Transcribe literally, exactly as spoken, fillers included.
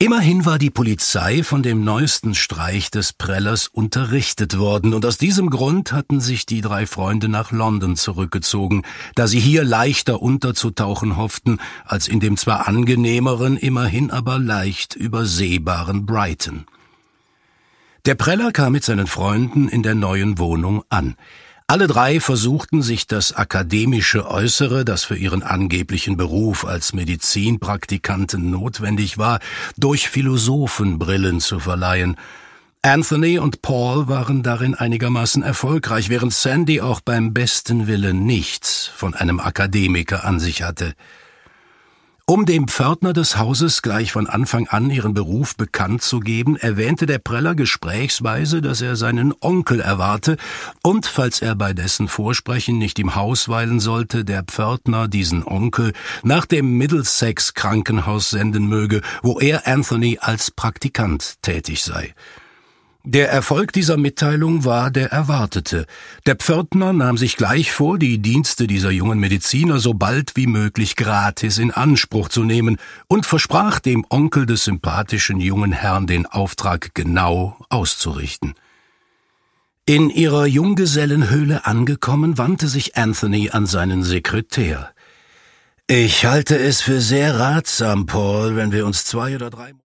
Immerhin war die Polizei von dem neuesten Streich des Prellers unterrichtet worden, und aus diesem Grund hatten sich die drei Freunde nach London zurückgezogen, da sie hier leichter unterzutauchen hofften, als in dem zwar angenehmeren, immerhin aber leicht übersehbaren Brighton. Der Preller kam mit seinen Freunden in der neuen Wohnung an. Alle drei versuchten sich das akademische Äußere, das für ihren angeblichen Beruf als Medizinpraktikanten notwendig war, durch Philosophenbrillen zu verleihen. Anthony und Paul waren darin einigermaßen erfolgreich, während Sandy auch beim besten Willen nichts von einem Akademiker an sich hatte. Um dem Pförtner des Hauses gleich von Anfang an ihren Beruf bekannt zu geben, erwähnte der Preller gesprächsweise, dass er seinen Onkel erwarte und, falls er bei dessen Vorsprechen nicht im Haus weilen sollte, der Pförtner diesen Onkel nach dem Middlesex Krankenhaus senden möge, wo er Anthony als Praktikant tätig sei. Der Erfolg dieser Mitteilung war der erwartete. Der Pförtner nahm sich gleich vor, die Dienste dieser jungen Mediziner so bald wie möglich gratis in Anspruch zu nehmen und versprach dem Onkel des sympathischen jungen Herrn den Auftrag genau auszurichten. In ihrer Junggesellenhöhle angekommen, wandte sich Anthony an seinen Sekretär. »Ich halte es für sehr ratsam, Paul, wenn wir uns zwei oder drei